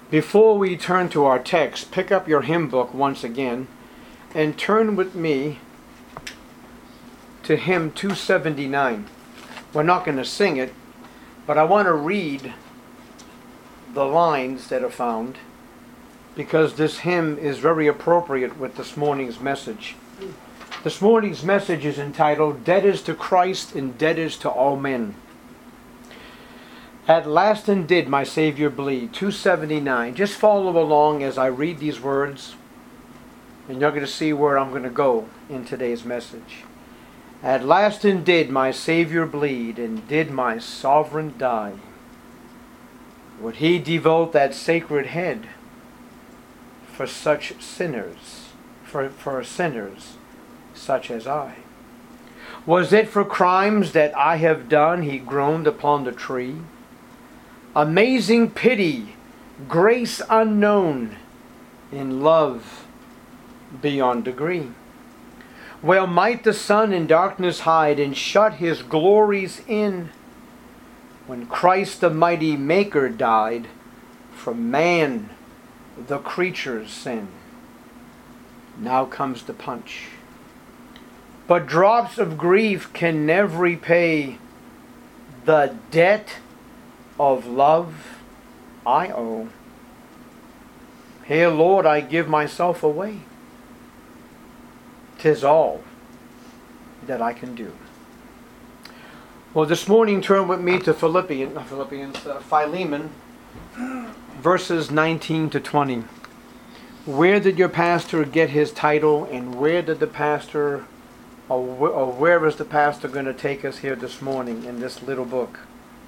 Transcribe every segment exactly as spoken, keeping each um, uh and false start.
Before we turn to our text, pick up your hymn book once again and turn with me to hymn two seventy-nine. We're not going to sing it, but I want to read the lines that are found because this hymn is very appropriate with this morning's message. This morning's message is entitled, Dead is to Christ and Dead is to all men. At last and did my Savior bleed. two seventy-nine. Just follow along as I read these words, and you're going to see where I'm going to go in today's message. At last and did my Savior bleed, and did my sovereign die. Would he devote that sacred head for such sinners, for, for sinners such as I? Was it for crimes that I have done he groaned upon the tree? Amazing pity, grace unknown, in love beyond degree. Well might the sun in darkness hide and shut his glories in, when Christ the mighty Maker died for man, the creature's sin. Now comes the punch. But drops of grief can never repay the debt of love I owe. Here, Lord, I give myself away. 'Tis all that I can do. Well, this morning, turn with me to Philippians, not Philippians, uh, Philemon, verses nineteen to twenty. Where did your pastor get his title, and where did the pastor, or, wh- or where is the pastor going to take us here this morning in this little book?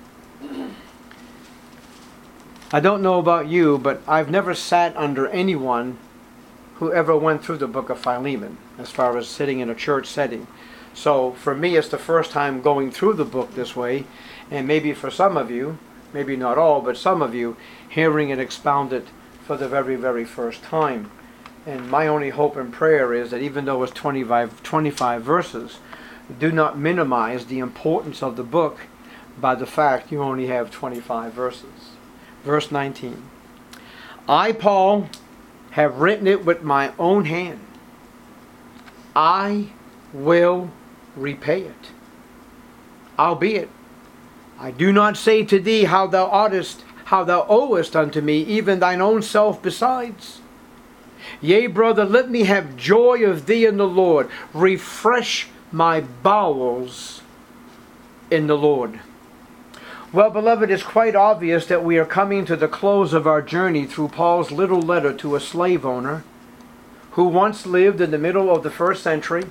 I don't know about you, but I've never sat under anyone who ever went through the book of Philemon, as far as sitting in a church setting. So for me, it's the first time going through the book this way, and maybe for some of you, maybe not all, but some of you, hearing it expounded for the very, very first time. And my only hope and prayer is that even though it's twenty-five, twenty-five verses, do not minimize the importance of the book by the fact you only have twenty-five verses. Verse nineteen. I, Paul, have written it with my own hand. I will repay it. Albeit, I do not say to thee how thou oughtest, how thou owest unto me, even thine own self besides. Yea, brother, let me have joy of thee in the Lord. Refresh my bowels in the Lord. Well, beloved, it's quite obvious that we are coming to the close of our journey through Paul's little letter to a slave owner who once lived in the middle of the first century,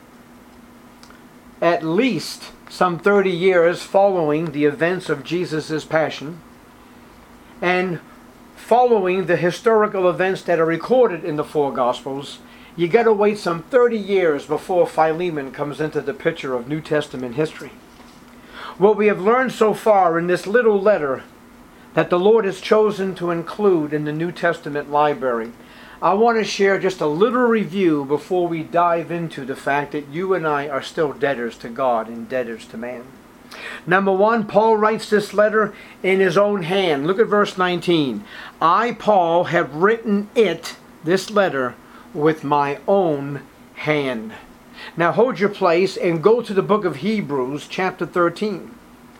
at least some thirty years following the events of Jesus' passion, and following the historical events that are recorded in the four Gospels. You got to wait some thirty years before Philemon comes into the picture of New Testament history. What we have learned so far in this little letter that the Lord has chosen to include in the New Testament library, I want to share just a little review before we dive into the fact that you and I are still debtors to God and debtors to man. Number one, Paul writes this letter in his own hand. Look at verse nineteen. I, Paul, have written it, this letter, with my own hand. Now hold your place and go to the book of Hebrews, chapter thirteen.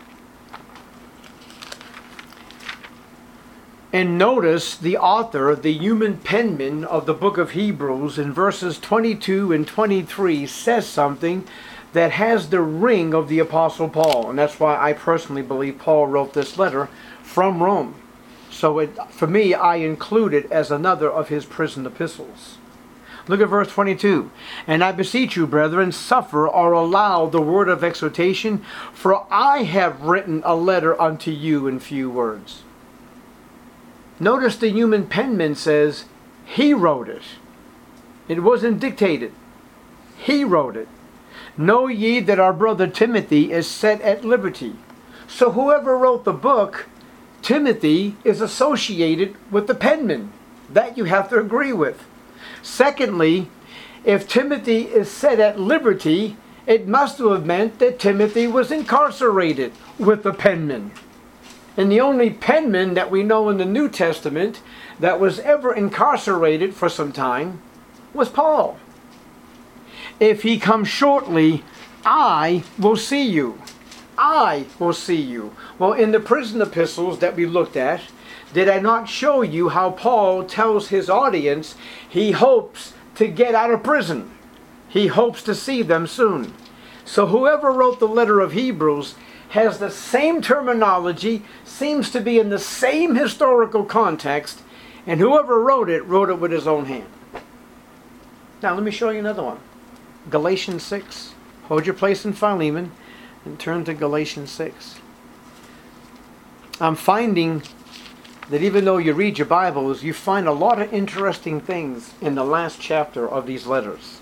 And notice the author, the human penman of the book of Hebrews, in verses twenty-two and twenty-three says something that has the ring of the Apostle Paul. And that's why I personally believe Paul wrote this letter from Rome. So it, for me, I include it as another of his prison epistles. Look at verse twenty-two. And I beseech you, brethren, suffer or allow the word of exhortation, for I have written a letter unto you in few words. Notice the human penman says he wrote it. It wasn't dictated. He wrote it. Know ye that our brother Timothy is set at liberty. So whoever wrote the book, Timothy, is associated with the penman. That you have to agree with. Secondly, if Timothy is set at liberty, it must have meant that Timothy was incarcerated with the penman. And the only penman that we know in the New Testament that was ever incarcerated for some time was Paul. If he comes shortly, I will see you. I will see you. Well, in the prison epistles that we looked at, did I not show you how Paul tells his audience he hopes to get out of prison? He hopes to see them soon. So whoever wrote the letter of Hebrews has the same terminology, seems to be in the same historical context, and whoever wrote it, wrote it with his own hand. Now let me show you another one. Galatians six. Hold your place in Philemon and turn to Galatians six. I'm finding that even though you read your Bibles, you find a lot of interesting things in the last chapter of these letters.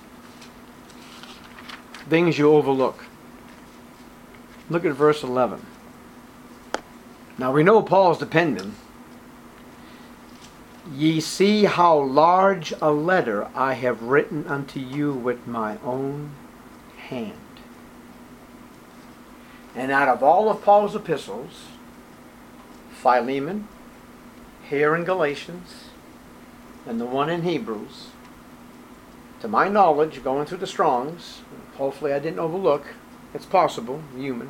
Things you overlook. Look at verse eleven. Now we know Paul's the penman. Ye see how large a letter I have written unto you with my own hand. And out of all of Paul's epistles, Philemon, here in Galatians, and the one in Hebrews, to my knowledge, going through the Strongs, hopefully I didn't overlook, it's possible, human.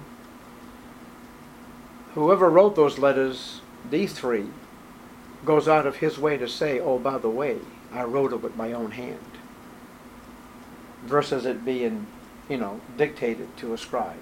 Whoever wrote those letters, these three, goes out of his way to say, oh, by the way, I wrote it with my own hand. Versus it being, you know, dictated to a scribe.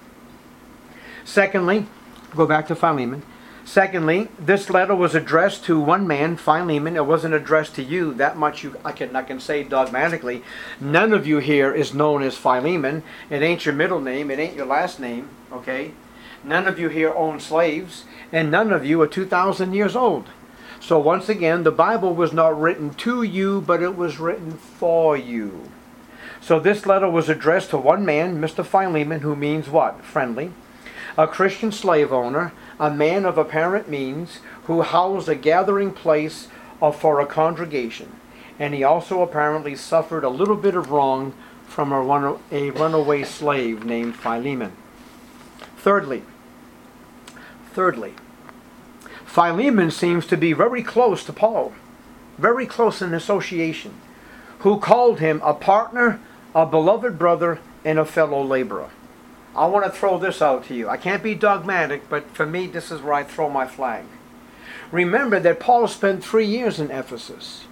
Secondly, go back to Philemon. Secondly, this letter was addressed to one man, Philemon. It wasn't addressed to you. That much you, I can I can say dogmatically. None of you here is known as Philemon. It ain't your middle name. It ain't your last name. Okay? None of you here own slaves. And none of you are two thousand years old. So once again, the Bible was not written to you, but it was written for you. So this letter was addressed to one man, Mister Philemon, who means what? Friendly. A Christian slave owner, a man of apparent means, who housed a gathering place for a congregation. And he also apparently suffered a little bit of wrong from a, run, a runaway slave named Philemon. Thirdly, thirdly, Philemon seems to be very close to Paul, very close in association, who called him a partner, a beloved brother, and a fellow laborer. I want to throw this out to you. I can't be dogmatic, but for me, this is where I throw my flag. Remember that Paul spent three years in Ephesus.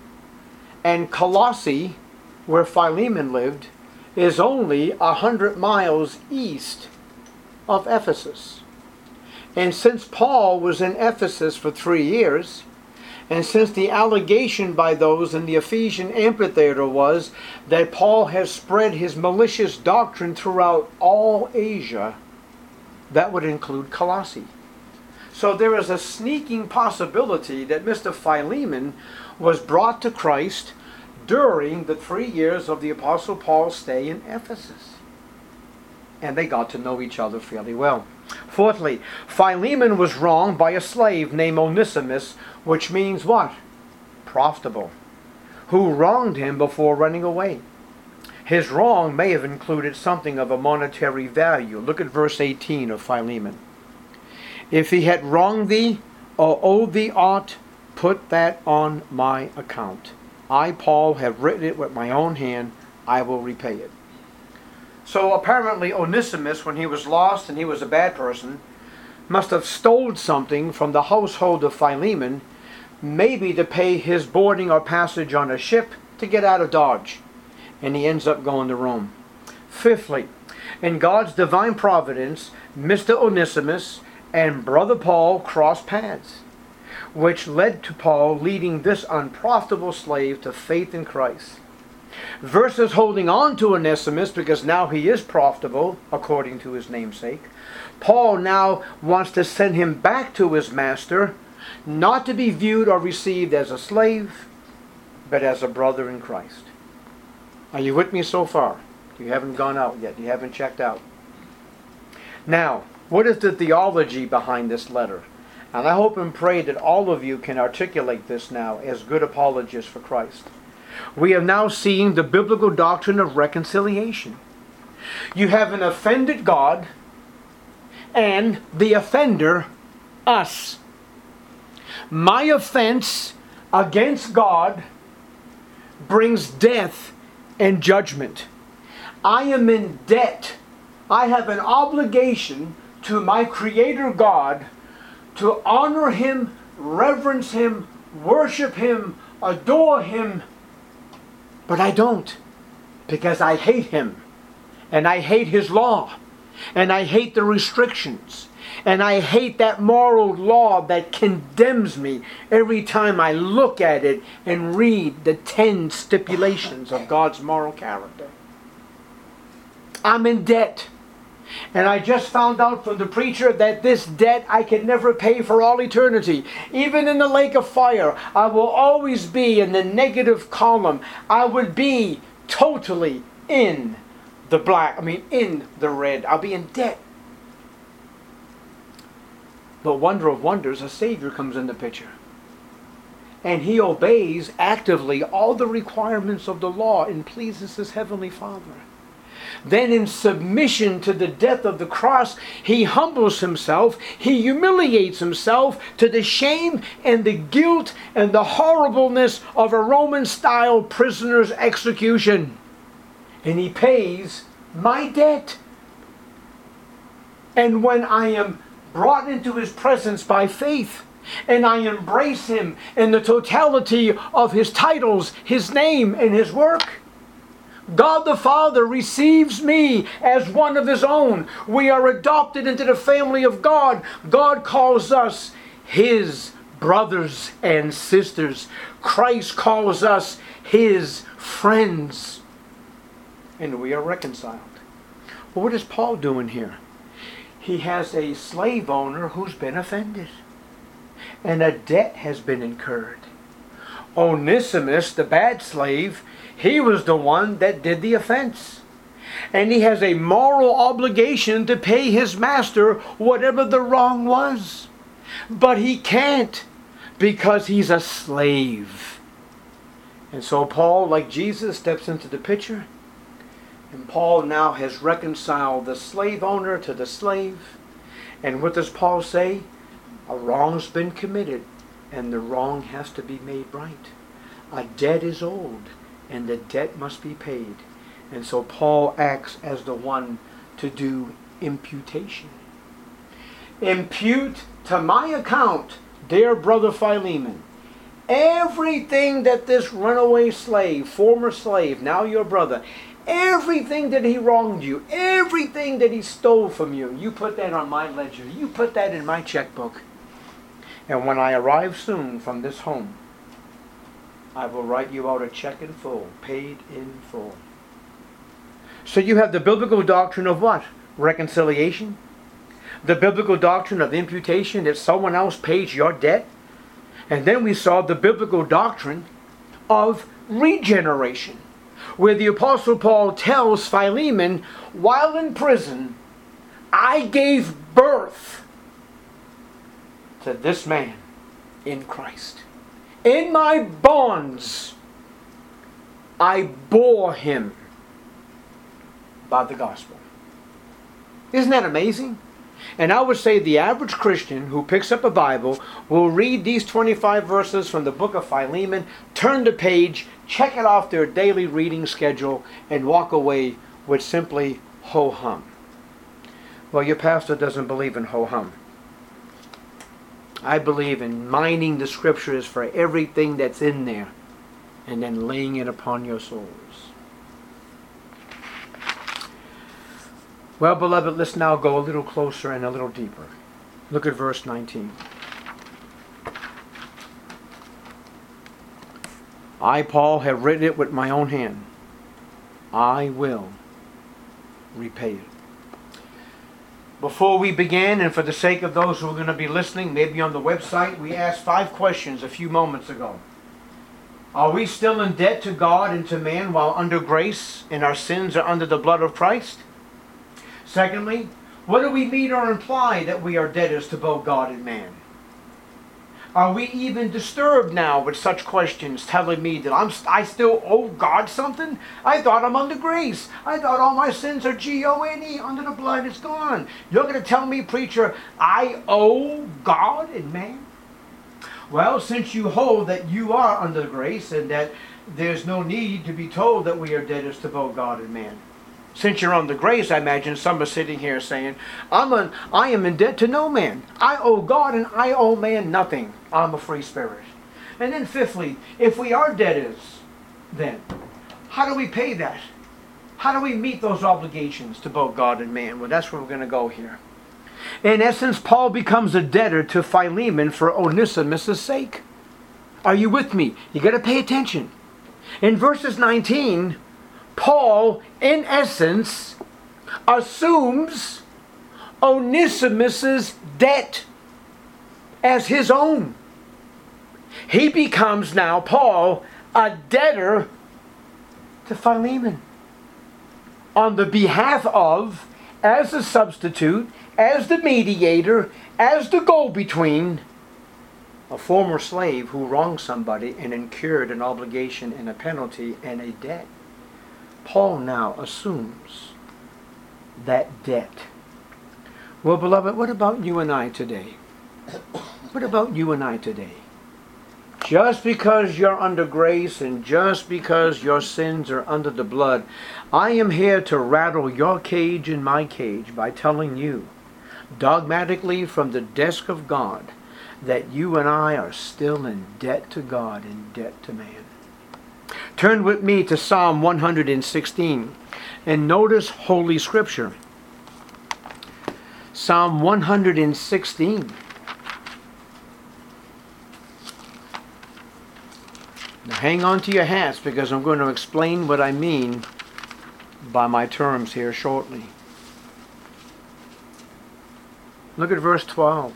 And Colossae, where Philemon lived, is only a hundred miles east of Ephesus. And since Paul was in Ephesus for three years, and since the allegation by those in the Ephesian amphitheater was that Paul has spread his malicious doctrine throughout all Asia, that would include Colossae. So there is a sneaking possibility that Mister Philemon was brought to Christ during the three years of the Apostle Paul's stay in Ephesus. And they got to know each other fairly well. Fourthly, Philemon was wronged by a slave named Onesimus, which means what? Profitable. Who wronged him before running away. His wrong may have included something of a monetary value. Look at verse eighteen of Philemon. If he had wronged thee, or owed thee aught, put that on my account. I, Paul, have written it with my own hand. I will repay it. So apparently Onesimus, when he was lost and he was a bad person, must have stolen something from the household of Philemon, maybe to pay his boarding or passage on a ship to get out of Dodge. And he ends up going to Rome. Fifthly, in God's divine providence, Mister Onesimus and Brother Paul crossed paths, which led to Paul leading this unprofitable slave to faith in Christ. Versus holding on to Onesimus because now he is profitable, according to his namesake, Paul now wants to send him back to his master, not to be viewed or received as a slave, but as a brother in Christ. Are you with me so far? You haven't gone out yet. You haven't checked out. Now, what is the theology behind this letter? And I hope and pray that all of you can articulate this now as good apologists for Christ. We have now seen the biblical doctrine of reconciliation. You have an offended God and the offender us. My offense against God brings death and judgment. I am in debt. I have an obligation to my Creator God to honor Him, reverence Him, worship Him, adore Him. But I don't, because I hate Him, and I hate His law, and I hate the restrictions, and I hate that moral law that condemns me every time I look at it and read the ten stipulations of God's moral character. I'm in debt. And I just found out from the preacher that this debt I can never pay for all eternity. Even in the lake of fire, I will always be in the negative column. I would be totally in the black, I mean in the red. I'll be in debt. But wonder of wonders, a Savior comes in the picture. And He obeys actively all the requirements of the law and pleases His Heavenly Father. Then in submission to the death of the cross, He humbles Himself. He humiliates Himself to the shame and the guilt and the horribleness of a Roman-style prisoner's execution. And He pays my debt. And when I am brought into His presence by faith, and I embrace Him in the totality of His titles, His name, and His work, God the Father receives me as one of His own. We are adopted into the family of God. God calls us His brothers and sisters. Christ calls us His friends. And we are reconciled. Well, what is Paul doing here? He has a slave owner who's been offended, and a debt has been incurred. Onesimus, the bad slave, he was the one that did the offense. And he has a moral obligation to pay his master whatever the wrong was. But he can't, because he's a slave. And so Paul, like Jesus, steps into the picture. And Paul now has reconciled the slave owner to the slave. And what does Paul say? A wrong's been committed, and the wrong has to be made right. A debt is owed, and the debt must be paid. And so Paul acts as the one to do imputation. Impute to my account, dear brother Philemon, everything that this runaway slave, former slave, now your brother, everything that he wronged you, everything that he stole from you, you put that on my ledger. You put that in my checkbook. And when I arrive soon from this home, I will write you out a check in full, paid in full. So you have the biblical doctrine of what? Reconciliation. The biblical doctrine of imputation, that someone else pays your debt. And then we saw the biblical doctrine of regeneration, where the Apostle Paul tells Philemon, while in prison, I gave birth to this man in Christ. In my bonds, I bore him by the gospel. Isn't that amazing? And I would say the average Christian who picks up a Bible will read these twenty-five verses from the book of Philemon, turn the page, check it off their daily reading schedule, and walk away with simply ho-hum. Well, your pastor doesn't believe in ho-hum. I believe in mining the scriptures for everything that's in there and then laying it upon your souls. Well, beloved, let's now go a little closer and a little deeper. Look at verse nineteen. I, Paul, have written it with my own hand. I will repay it. Before we began, and for the sake of those who are going to be listening, maybe on the website, we asked five questions a few moments ago. Are we still in debt to God and to man while under grace and our sins are under the blood of Christ? Secondly, what do we mean or imply that we are debtors to both God and man? Are we even disturbed now with such questions telling me that I'm, I still owe God something? I thought I'm under grace. I thought all my sins are G O N E, under the blood, it's gone. You're going to tell me, preacher, I owe God and man? Well, since you hold that you are under grace and that there's no need to be told that we are debtors to both God and man. Since you're under grace, I imagine some are sitting here saying, I'm an, I am in debt to no man. I owe God and I owe man nothing. I'm a free spirit. And then fifthly, if we are debtors, then how do we pay that? How do we meet those obligations to both God and man? Well, that's where we're going to go here. In essence, Paul becomes a debtor to Philemon for Onesimus' sake. Are you with me? You got to pay attention. In verses nineteen, Paul, in essence, assumes Onesimus' debt as his own. He becomes now, Paul, a debtor to Philemon on the behalf of, as a substitute, as the mediator, as the go-between, a former slave who wronged somebody and incurred an obligation and a penalty and a debt. Paul now assumes that debt. Well, beloved, what about you and I today? What about you and I today? Just because you're under grace and just because your sins are under the blood, I am here to rattle your cage and my cage by telling you, dogmatically from the desk of God, that you and I are still in debt to God and debt to man. Turn with me to Psalm one hundred sixteen and notice Holy Scripture. Psalm one hundred sixteen. Now hang on to your hats because I'm going to explain what I mean by my terms here shortly. Look at verse twelve.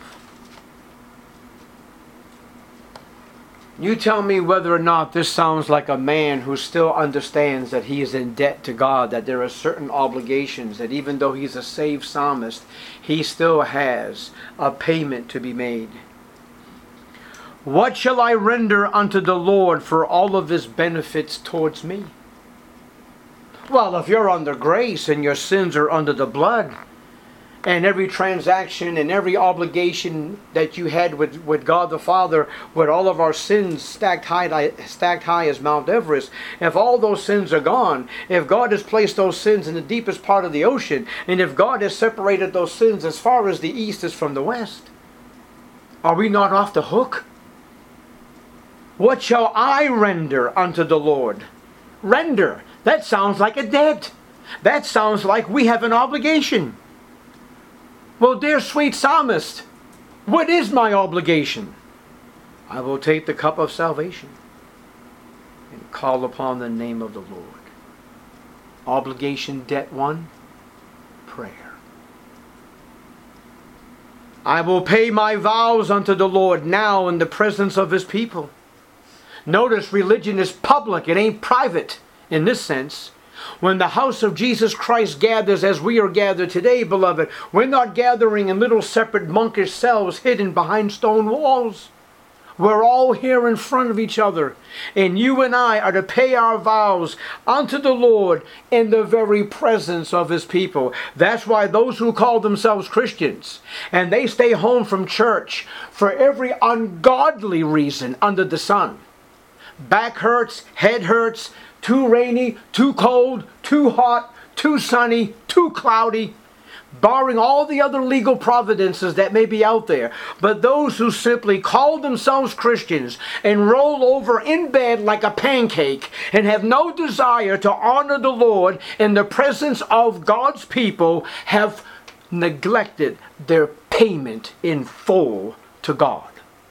You tell me whether or not this sounds like a man who still understands that he is in debt to God, that there are certain obligations, that even though he's a saved psalmist, he still has a payment to be made. What shall I render unto the Lord for all of his benefits towards me? Well, if you're under grace and your sins are under the blood, and every transaction and every obligation that you had with, with God the Father, with all of our sins stacked high, stacked high as Mount Everest, if all those sins are gone, if God has placed those sins in the deepest part of the ocean, and if God has separated those sins as far as the east is from the west, are we not off the hook? What shall I render unto the Lord? Render. That sounds like a debt. That sounds like we have an obligation. Well, dear sweet psalmist, what is my obligation? I will take the cup of salvation and call upon the name of the Lord. Obligation, debt one, prayer. I will pay my vows unto the Lord now in the presence of his people. Notice religion is public, it ain't private in this sense. When the house of Jesus Christ gathers as we are gathered today, beloved, we're not gathering in little separate monkish cells hidden behind stone walls. We're all here in front of each other. And you and I are to pay our vows unto the Lord in the very presence of his people. That's why those who call themselves Christians and they stay home from church for every ungodly reason under the sun. Back hurts, head hurts, too rainy, too cold, too hot, too sunny, too cloudy, barring all the other legal providences that may be out there. But those who simply call themselves Christians and roll over in bed like a pancake and have no desire to honor the Lord in the presence of God's people have neglected their payment in full to God.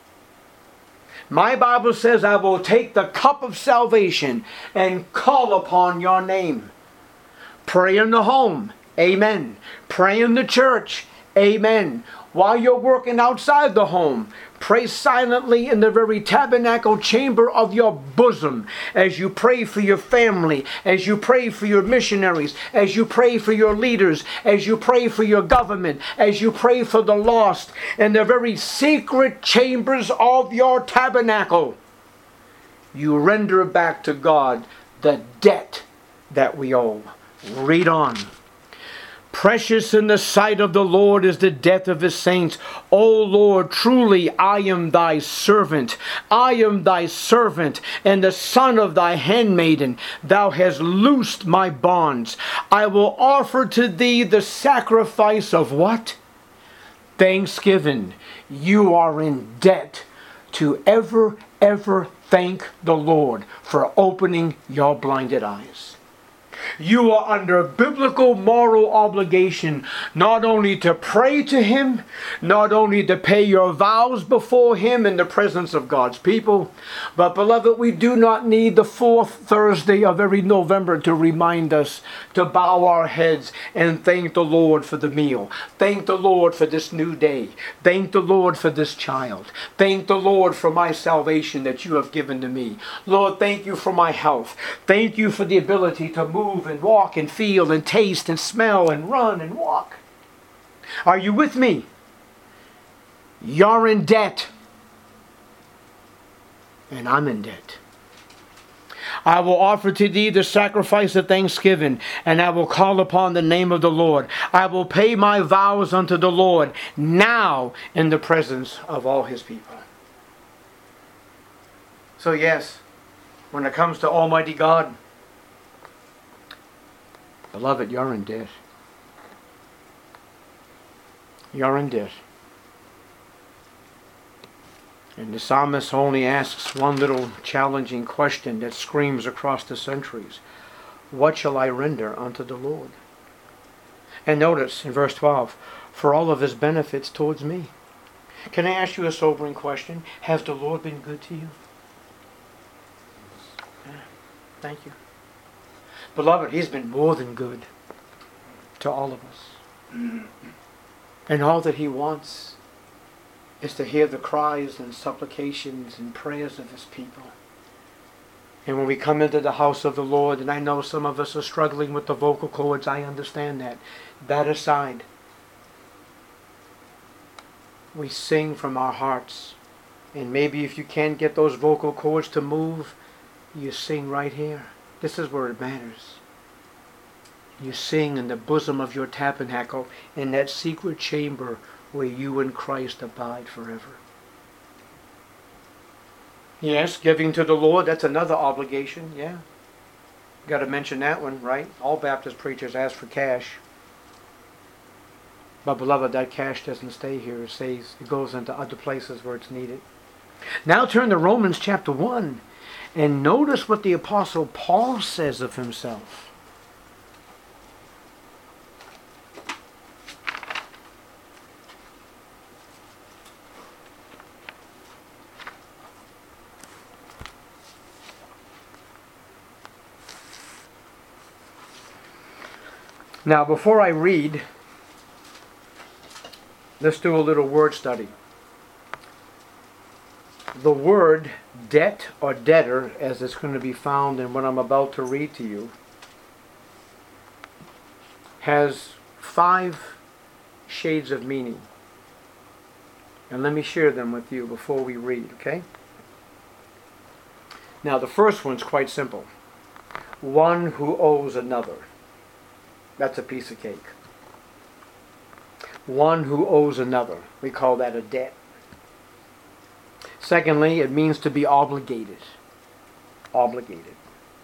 My Bible says, I will take the cup of salvation and call upon your name. Pray in the home. Amen. Pray in the church. Amen. While you're working outside the home, Pray silently in the very tabernacle chamber of your bosom, as you pray for your family, as you pray for your missionaries, as you pray for your leaders, as you pray for your government, as you pray for the lost, in the very secret chambers of your tabernacle. You render back to God the debt that we owe. Read on. Precious in the sight of the Lord is the death of his saints. O Lord, truly I am thy servant. I am thy servant and the son of thy handmaiden. Thou hast loosed my bonds. I will offer to thee the sacrifice of what? Thanksgiving. You are in debt to ever, ever thank the Lord for opening your blinded eyes. You are under biblical moral obligation not only to pray to him, not only to pay your vows before him in the presence of God's people, but beloved, we do not need the fourth Thursday of every November to remind us to bow our heads and thank the Lord for the meal. Thank the Lord for this new day. Thank the Lord for this child. Thank the Lord for my salvation that you have given to me. Lord, thank you for my health. Thank you for the ability to move and walk and feel and taste and smell and run and walk. Are you with me? You're in debt. And I'm in debt. I will offer to thee the sacrifice of thanksgiving, and I will call upon the name of the Lord. I will pay my vows unto the Lord now in the presence of all his people. So yes, when it comes to Almighty God, beloved, you're in debt. You're in debt. And the psalmist only asks one little challenging question that screams across the centuries. What shall I render unto the Lord? And notice in verse twelve, for all of his benefits towards me. Can I ask you a sobering question? Has the Lord been good to you? Yeah, thank you. Beloved, he's been more than good to all of us. And all that he wants is to hear the cries and supplications and prayers of his people. And when we come into the house of the Lord, and I know some of us are struggling with the vocal cords, I understand that. That aside, we sing from our hearts. And maybe if you can't get those vocal cords to move, you sing right here. This is where it matters. You sing in the bosom of your tabernacle, in that secret chamber where you and Christ abide forever. Yes, giving to the Lord, that's another obligation, yeah. Got to mention that one, right? All Baptist preachers ask for cash. But beloved, that cash doesn't stay here. It stays, it goes into other places where it's needed. Now turn to Romans chapter one. And notice what the Apostle Paul says of himself. Now, before I read, let's do a little word study. The word debt or debtor, as it's going to be found in what I'm about to read to you, has five shades of meaning. And let me share them with you before we read, okay? Now, the first one's quite simple. One who owes another. That's a piece of cake. One who owes another. We call that a debt. Secondly, it means to be obligated. Obligated.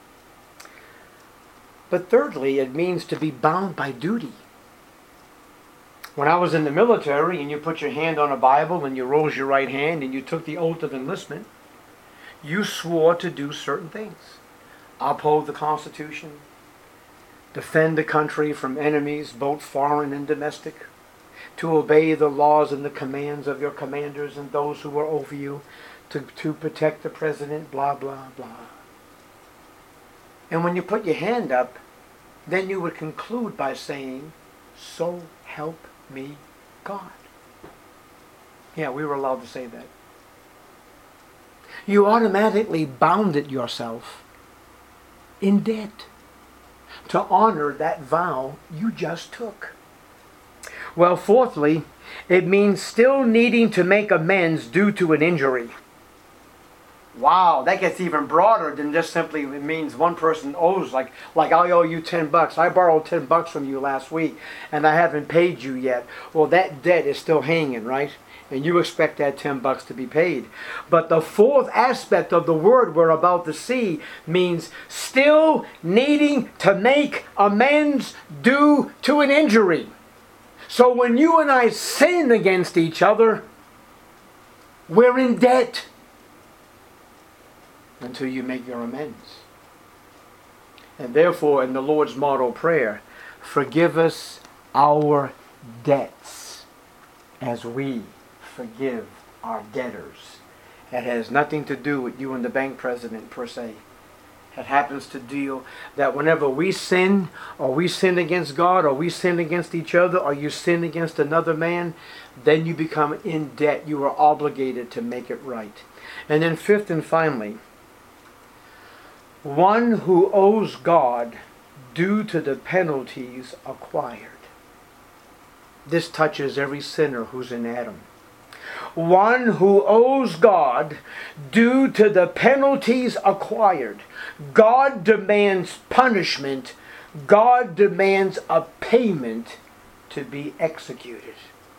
But thirdly, it means to be bound by duty. When I was in the military and you put your hand on a Bible and you rose your right hand and you took the oath of enlistment, you swore to do certain things. Uphold the Constitution. Defend the country from enemies, both foreign and domestic. To obey the laws and the commands of your commanders and those who are over you. To, to protect the president, blah, blah, blah. And when you put your hand up, then you would conclude by saying, so help me God. Yeah, we were allowed to say that. You automatically bounded yourself in debt to honor that vow you just took. Well, fourthly, it means still needing to make amends due to an injury. Wow, that gets even broader than just simply it means one person owes, like like I owe you ten bucks. I borrowed ten bucks from you last week and I haven't paid you yet. Well, that debt is still hanging, right? And you expect that ten bucks to be paid. But the fourth aspect of the word we're about to see means still needing to make amends due to an injury. So when you and I sin against each other, we're in debt until you make your amends. And therefore, in the Lord's model prayer, forgive us our debts as we forgive our debtors. It has nothing to do with you and the bank president per se. It happens to deal that whenever we sin, or we sin against God, or we sin against each other, or you sin against another man, then you become in debt. You are obligated to make it right. And then fifth and finally, one who owes God due to the penalties acquired. This touches every sinner who's in Adam. One who owes God due to the penalties acquired. God demands punishment. God demands a payment to be executed.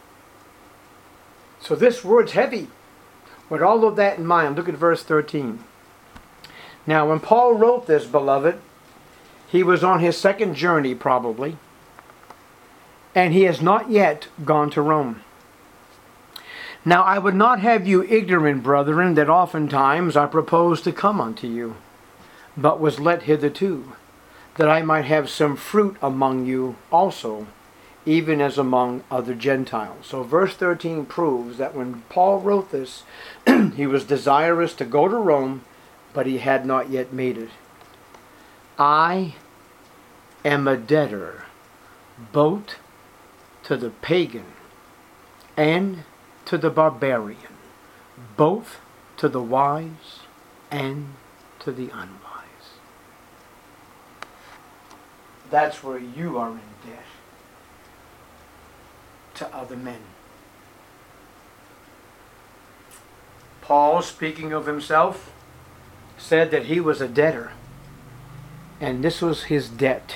So this word's heavy. With all of that in mind, look at verse thirteen. Now, when Paul wrote this, beloved, he was on his second journey probably, and he has not yet gone to Rome. Now I would not have you ignorant, brethren, that oftentimes I proposed to come unto you, but was let hitherto, that I might have some fruit among you also, even as among other Gentiles. So verse thirteen proves that when Paul wrote this, he was desirous to go to Rome, but he had not yet made it. I am a debtor, both to the pagan and to the barbarian, both to the wise and to the unwise. That's where you are in debt to other men. Paul, speaking of himself, said that he was a debtor, and this was his debt.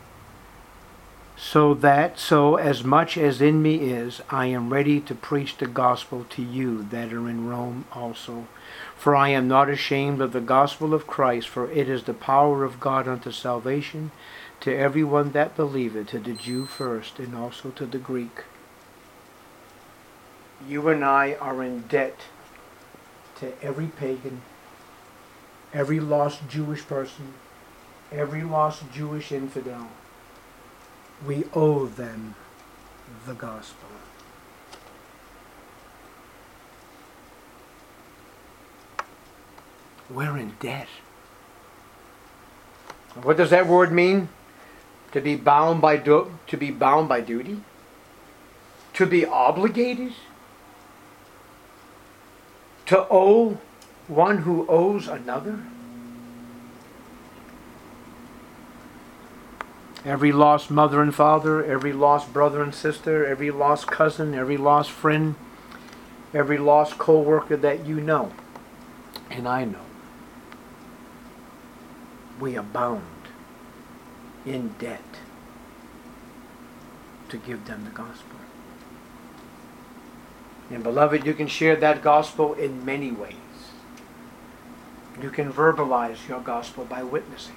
So that, so as much as in me is, I am ready to preach the gospel to you that are in Rome also. For I am not ashamed of the gospel of Christ, for it is the power of God unto salvation to everyone that believeth, to the Jew first, and also to the Greek. You and I are in debt to every pagan, every lost Jewish person, every lost Jewish infidel. We owe them the gospel. We're in debt. What does that word mean? To be bound by du- to be bound by duty? To be obligated? To owe one who owes another? Every lost mother and father, every lost brother and sister, every lost cousin, every lost friend, every lost co-worker that you know, and I know, we are bound in debt to give them the gospel. And beloved, you can share that gospel in many ways. You can verbalize your gospel by witnessing.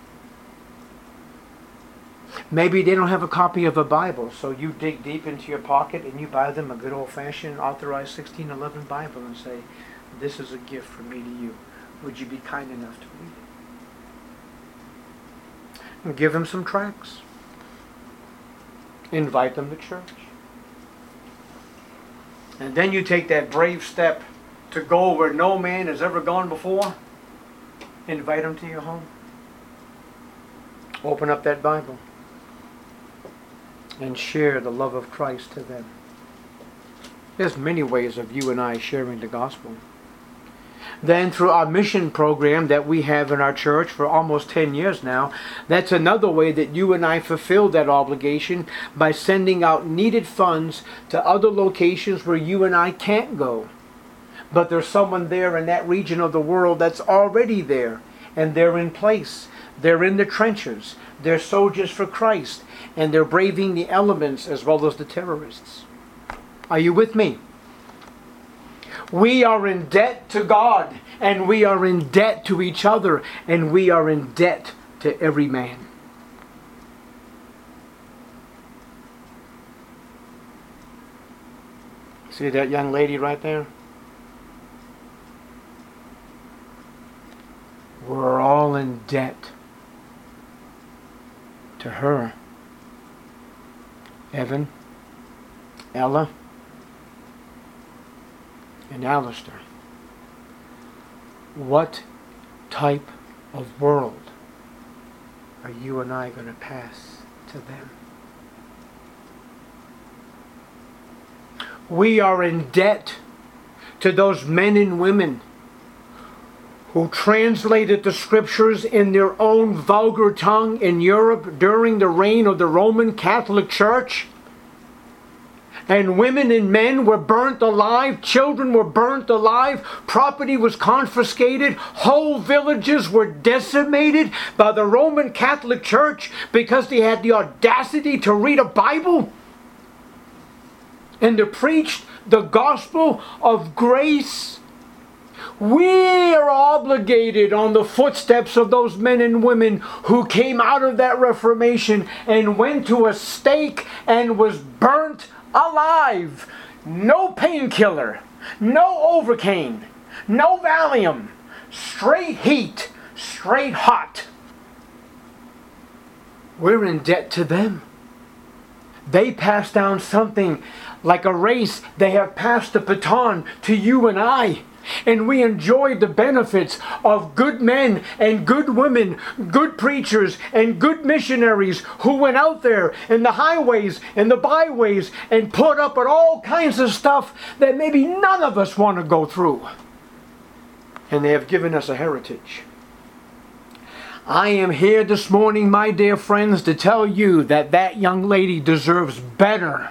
Maybe they don't have a copy of a Bible, so you dig deep into your pocket and you buy them a good old-fashioned authorized sixteen eleven Bible and say, this is a gift from me to you. Would you be kind enough to read it? And give them some tracts. Invite them to church. And then you take that brave step to go where no man has ever gone before. Invite them to your home. Open up that Bible and share the love of Christ to them. There's many ways of you and I sharing the gospel. Then through our mission program that we have in our church for almost ten years now, that's another way that you and I fulfill that obligation, by sending out needed funds to other locations where you and I can't go. But there's someone there in that region of the world that's already there, and they're in place. They're in the trenches. They're soldiers for Christ, and they're braving the elements as well as the terrorists. Are you with me? We are in debt to God, and we are in debt to each other, and we are in debt to every man. See that young lady right there? We're all in debt to her. Evan, Ella, and Alistair. What type of world are you and I going to pass to them? We are in debt to those men and women who translated the scriptures in their own vulgar tongue in Europe during the reign of the Roman Catholic Church. And women and men were burnt alive, children were burnt alive, property was confiscated, whole villages were decimated by the Roman Catholic Church because they had the audacity to read a Bible and to preach the gospel of grace. We are obligated on the footsteps of those men and women who came out of that Reformation and went to a stake and was burnt alive. No painkiller, no Overcane, no Valium, straight heat, straight hot. We're in debt to them. They passed down something like a race. They have passed the baton to you and I. And we enjoyed the benefits of good men and good women, good preachers and good missionaries who went out there in the highways and the byways and put up with all kinds of stuff that maybe none of us want to go through. And they have given us a heritage. I am here this morning, my dear friends, to tell you that that young lady deserves better.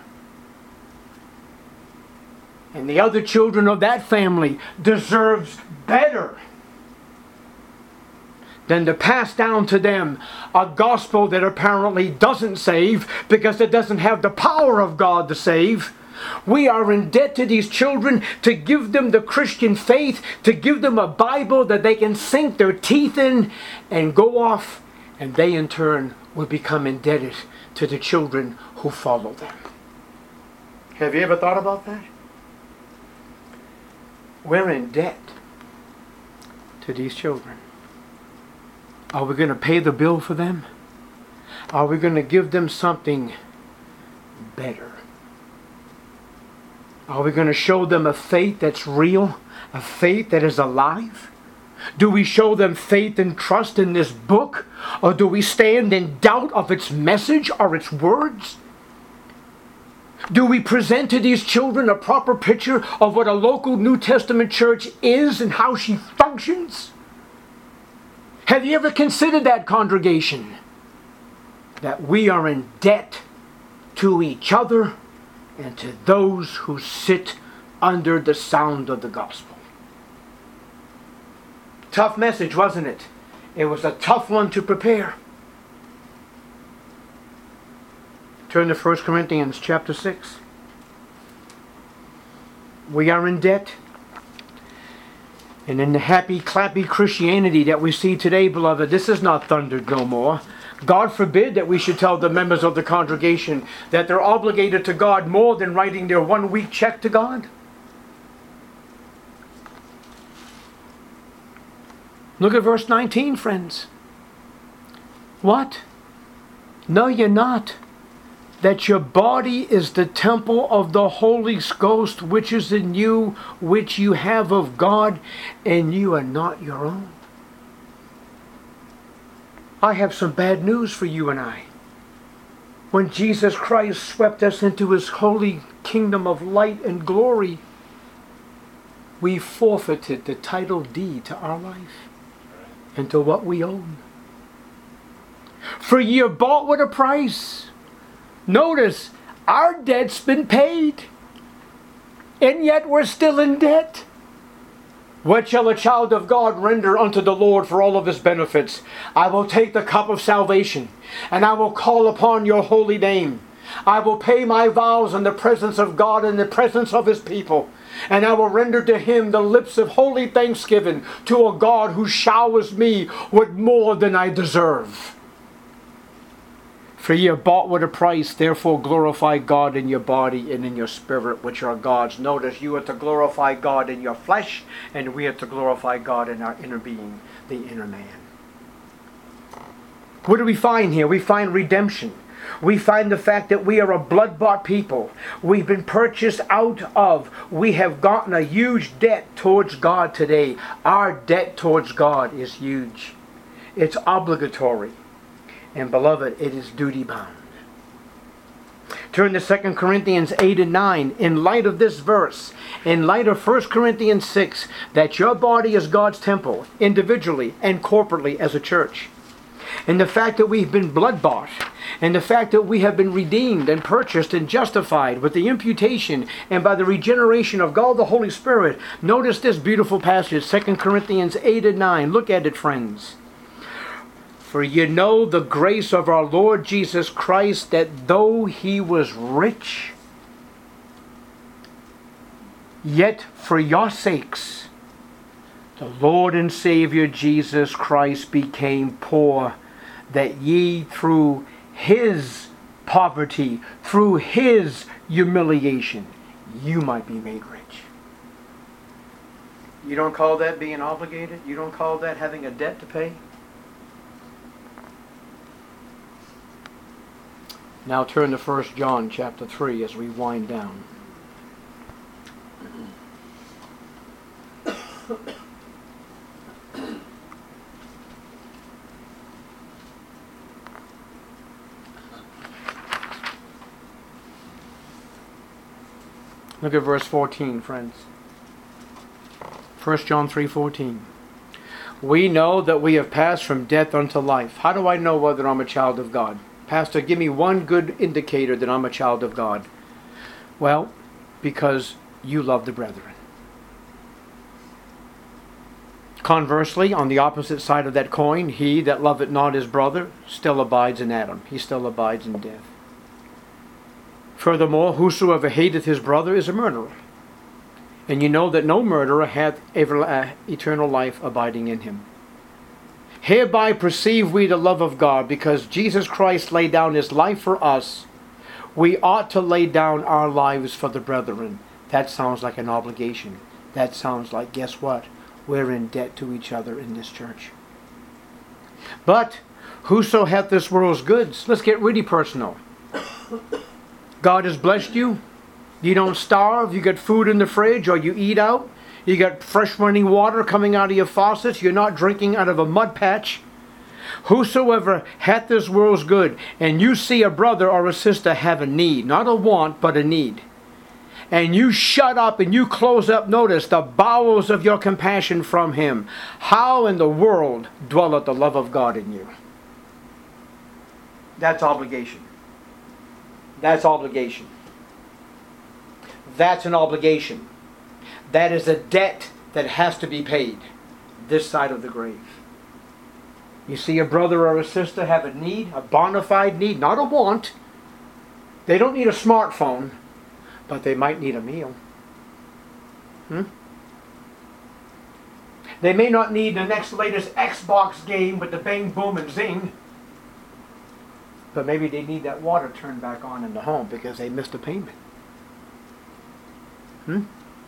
And the other children of that family deserves better than to pass down to them a gospel that apparently doesn't save because it doesn't have the power of God to save. We are in debt to these children to give them the Christian faith, to give them a Bible that they can sink their teeth in and go off, and they in turn will become indebted to the children who follow them. Have you ever thought about that? We're in debt to these children. Are we going to pay the bill for them? Are we going to give them something better? Are we going to show them a faith that's real? A faith that is alive? Do we show them faith and trust in this book? Or do we stand in doubt of its message or its words? Do we present to these children a proper picture of what a local New Testament church is and how she functions? Have you ever considered that, congregation? That we are in debt to each other and to those who sit under the sound of the gospel. Tough message, wasn't it? It was a tough one to prepare. Turn to First Corinthians chapter six. We are in debt. And in the happy, clappy Christianity that we see today, beloved, this is not thundered no more. God forbid that we should tell the members of the congregation that they're obligated to God more than writing their one-week check to God. Look at verse nineteen, friends. What? No, you're not. That your body is the temple of the Holy Ghost, which is in you, which you have of God, and you are not your own. I have some bad news for you and I. When Jesus Christ swept us into His holy kingdom of light and glory, we forfeited the title deed to our life and to what we own. For ye are bought with a price. Notice, our debt's been paid, and yet we're still in debt. What shall a child of God render unto the Lord for all of his benefits? I will take the cup of salvation, and I will call upon your holy name. I will pay my vows in the presence of God, in the presence of his people, and I will render to him the lips of holy thanksgiving to a God who showers me with more than I deserve. For ye are bought with a price, therefore glorify God in your body and in your spirit, which are God's. Notice, you are to glorify God in your flesh, and we are to glorify God in our inner being, the inner man. What do we find here? We find redemption. We find the fact that we are a blood-bought people. We've been purchased out of. We have gotten a huge debt towards God today. Our debt towards God is huge. It's obligatory. And beloved, it is duty bound. Turn to Second Corinthians eight and nine. In light of this verse, in light of First Corinthians six, that your body is God's temple, individually and corporately as a church. And the fact that we've been blood bought, and the fact that we have been redeemed and purchased and justified with the imputation and by the regeneration of God the Holy Spirit. Notice this beautiful passage, Second Corinthians eight and nine. Look at it, friends. For you know the grace of our Lord Jesus Christ, that though he was rich, yet for your sakes, the Lord and Savior Jesus Christ became poor, that ye through his poverty, through his humiliation, you might be made rich. You don't call that being obligated? You don't call that having a debt to pay? Now turn to First John chapter three as we wind down. Look at verse fourteen, friends. First John three fourteen. We know that we have passed from death unto life. How do I know whether I'm a child of God? Pastor, give me one good indicator that I'm a child of God. Well, because you love the brethren. Conversely, on the opposite side of that coin, he that loveth not his brother still abides in Adam. He still abides in death. Furthermore, whosoever hateth his brother is a murderer. And you know that no murderer hath ever, uh, eternal life abiding in him. Hereby perceive we the love of God, because Jesus Christ laid down his life for us. We ought to lay down our lives for the brethren. That sounds like an obligation. That sounds like, guess what? We're in debt to each other in this church. But whoso hath this world's goods, let's get really personal. God has blessed you. You don't starve. You get food in the fridge, or you eat out. You got fresh running water coming out of your faucets. You're not drinking out of a mud patch. Whosoever hath this world's good, and you see a brother or a sister have a need, not a want, but a need, and you shut up and you close up, notice, the bowels of your compassion from him, how in the world dwelleth the love of God in you? That's obligation. That's obligation. That's an obligation. That is a debt that has to be paid this side of the grave. You see a brother or a sister have a need, a bona fide need, not a want. They don't need a smartphone, but they might need a meal. Hmm? They may not need the next latest Xbox game with the bang, boom, and zing. But maybe they need that water turned back on in the home because they missed a payment. Hmm?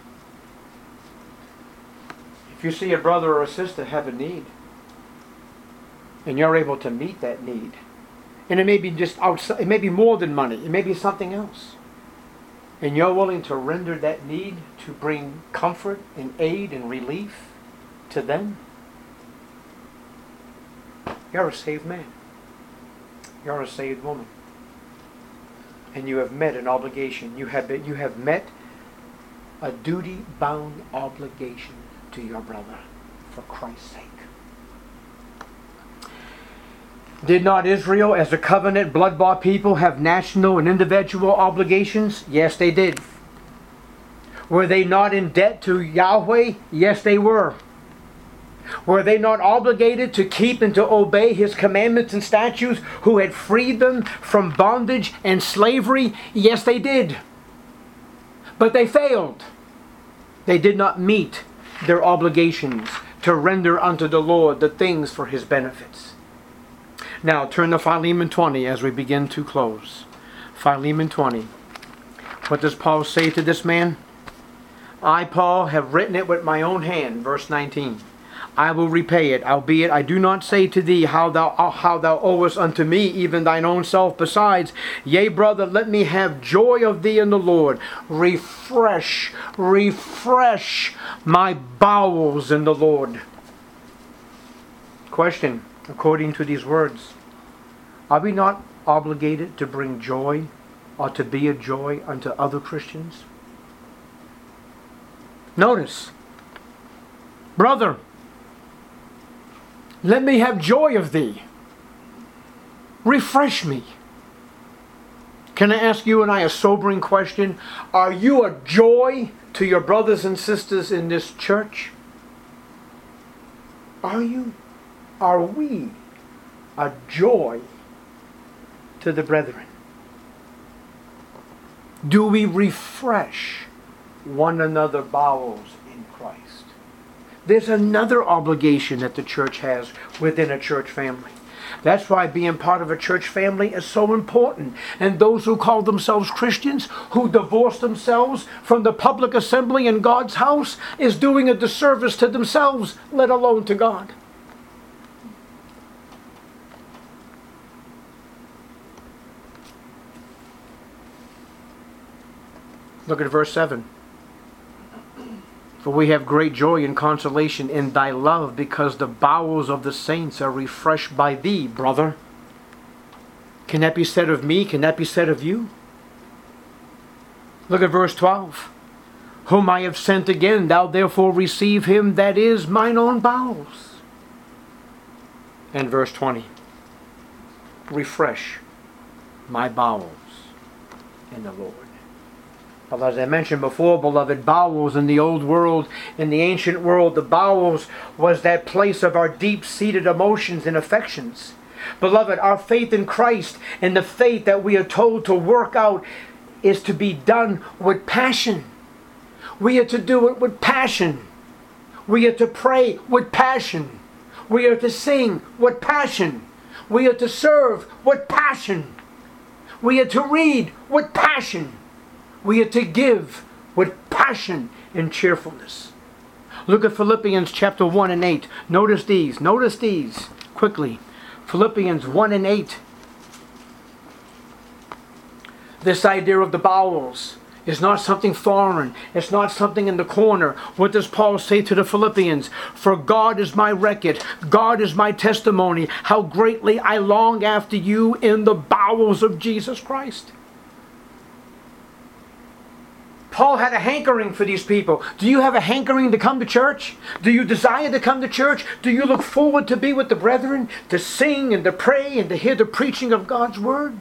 If you see a brother or a sister have a need, and you're able to meet that need, and it may be just outside, it may be more than money, it may be something else, and you're willing to render that need to bring comfort and aid and relief to them, you're a saved man. You're a saved woman. And you have met an obligation. You have been, you have met a duty-bound obligation to your brother for Christ's sake. Did not Israel, as a covenant, blood-bought people, have national and individual obligations? Yes, they did. Were they not in debt to Yahweh? Yes, they were. Were they not obligated to keep and to obey His commandments and statutes, who had freed them from bondage and slavery? Yes, they did. But they failed. They did not meet their obligations to render unto the Lord the things for His benefits. Now turn to Philemon twenty as we begin to close. Philemon twenty. What does Paul say to this man? I, Paul, have written it with my own hand. Verse nineteen. I will repay it, albeit I do not say to thee how thou how thou owest unto me, even thine own self besides. Yea, brother, let me have joy of thee in the Lord. Refresh, refresh my bowels in the Lord. Question, according to these words, are we not obligated to bring joy or to be a joy unto other Christians? Notice, brother, let me have joy of thee. Refresh me. Can I ask you and I a sobering question? Are you a joy to your brothers and sisters in this church? Are you? Are we a joy to the brethren? Do we refresh one another's bowels in Christ? There's another obligation that the church has within a church family. That's why being part of a church family is so important. And those who call themselves Christians, who divorce themselves from the public assembly in God's house, is doing a disservice to themselves, let alone to God. Look at verse seven. For we have great joy and consolation in thy love, because the bowels of the saints are refreshed by thee, brother. Can that be said of me? Can that be said of you? Look at verse twelve. Whom I have sent again, thou therefore receive him that is mine own bowels. And verse twenty. Refresh my bowels in the Lord. Well, as I mentioned before, beloved, bowels in the old world, in the ancient world, the bowels was that place of our deep-seated emotions and affections. Beloved, our faith in Christ and the faith that we are told to work out is to be done with passion. We are to do it with passion. We are to pray with passion. We are to sing with passion. We are to serve with passion. We are to read with passion. We are to give with passion and cheerfulness. Look at Philippians chapter one and eight. Notice these. Notice these quickly. Philippians one and eight. This idea of the bowels is not something foreign. It's not something in the corner. What does Paul say to the Philippians? For God is my record. God is my testimony. How greatly I long after you in the bowels of Jesus Christ. Paul had a hankering for these people. Do you have a hankering to come to church? Do you desire to come to church? Do you look forward to be with the brethren, to sing and to pray and to hear the preaching of God's word?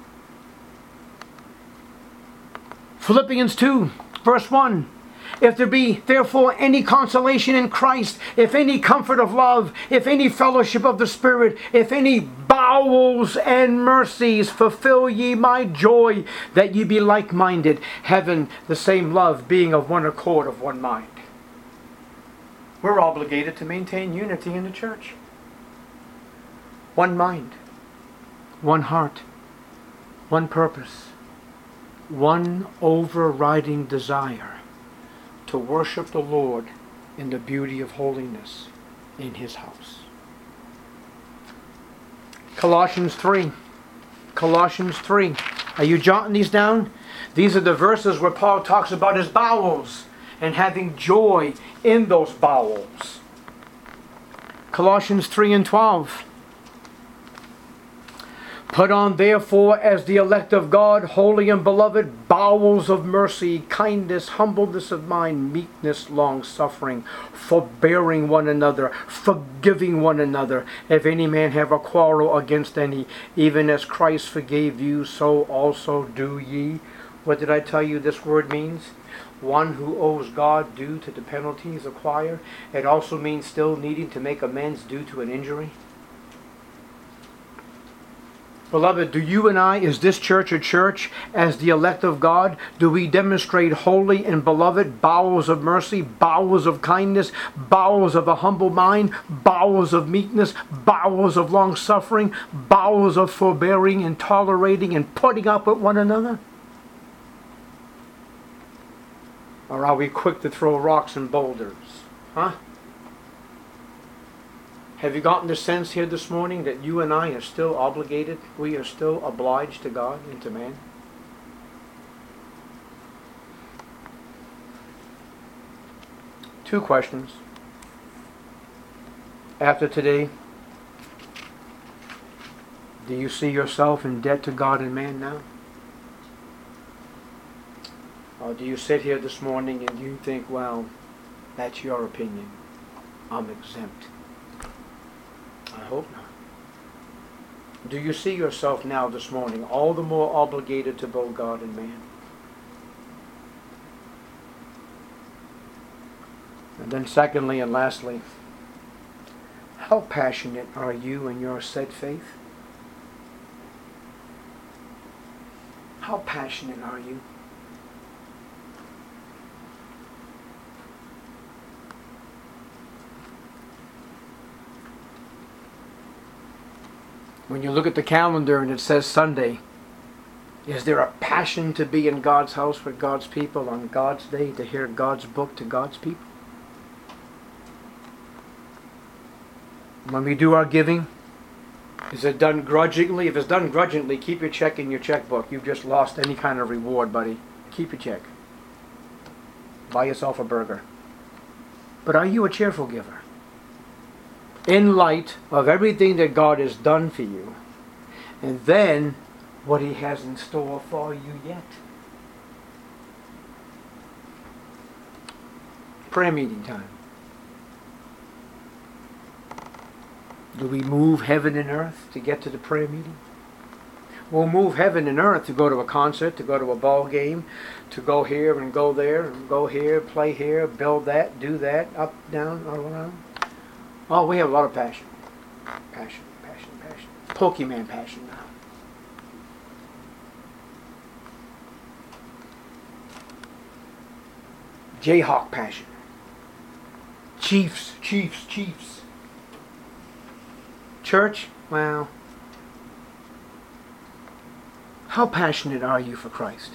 Philippians two, verse one. If there be therefore any consolation in Christ, if any comfort of love, if any fellowship of the Spirit, if any bowels and mercies, fulfill ye my joy, that ye be like-minded, having the same love, being of one accord, of one mind. We're obligated to maintain unity in the church. One mind, one heart, one purpose, one overriding desire to worship the Lord in the beauty of holiness in His house. Colossians three. Colossians three. Are you jotting these down? These are the verses where Paul talks about his bowels and having joy in those bowels. Colossians three and twelve. Put on therefore as the elect of God, holy and beloved, bowels of mercy, kindness, humbleness of mind, meekness, long-suffering, forbearing one another, forgiving one another. If any man have a quarrel against any, even as Christ forgave you, so also do ye. What did I tell you this word means? One who owes God due to the penalties acquired. It also means still needing to make amends due to an injury. Beloved, do you and I, is this church a church as the elect of God? Do we demonstrate holy and beloved bowels of mercy, bowels of kindness, bowels of a humble mind, bowels of meekness, bowels of long suffering, bowels of forbearing and tolerating and putting up with one another? Or are we quick to throw rocks and boulders? Huh? Have you gotten the sense here this morning that you and I are still obligated, we are still obliged to God and to man? Two questions. After today, do you see yourself in debt to God and man now? Or do you sit here this morning and you think, well, that's your opinion, I'm exempt? I hope not. Do you see yourself now this morning all the more obligated to both God and man? And then secondly and lastly, how passionate are you in your said faith? How passionate are you? When you look at the calendar and it says Sunday, is there a passion to be in God's house with God's people on God's day, to hear God's book to God's people? When we do our giving, is it done grudgingly? If it's done grudgingly, keep your check in your checkbook. You've just lost any kind of reward, buddy. Keep your check. Buy yourself a burger. But are you a cheerful giver? In light of everything that God has done for you, and then what He has in store for you yet. Prayer meeting time. Do we move heaven and earth to get to the prayer meeting? We'll move heaven and earth to go to a concert, to go to a ball game, to go here and go there, and go here, play here, build that, do that, up, down, all around. Oh, we have a lot of passion. Passion, passion, passion. Pokemon passion now. Jayhawk passion. Chiefs, Chiefs, Chiefs. Church, well, how passionate are you for Christ?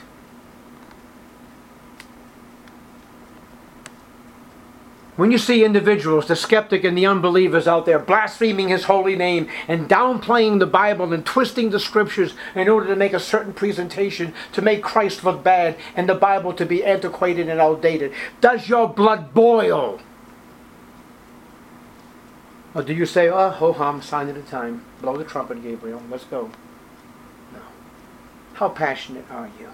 When you see individuals, the skeptic and the unbelievers out there blaspheming His holy name and downplaying the Bible and twisting the scriptures in order to make a certain presentation to make Christ look bad and the Bible to be antiquated and outdated, does your blood boil? Or do you say, oh, ho hum, sign of the time, blow the trumpet, Gabriel, let's go? No. How passionate are you?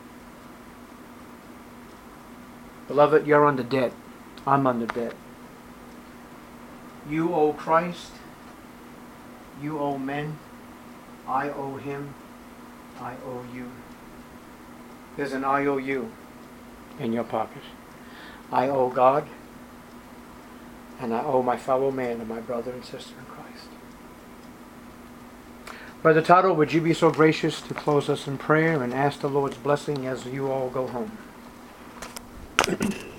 Beloved, you're under debt. I'm under debt. You owe Christ. You owe men. I owe Him. I owe you. There's an I O U in your pocket. I owe God. And I owe my fellow man and my brother and sister in Christ. Brother Toto, would you be so gracious to close us in prayer and ask the Lord's blessing as you all go home?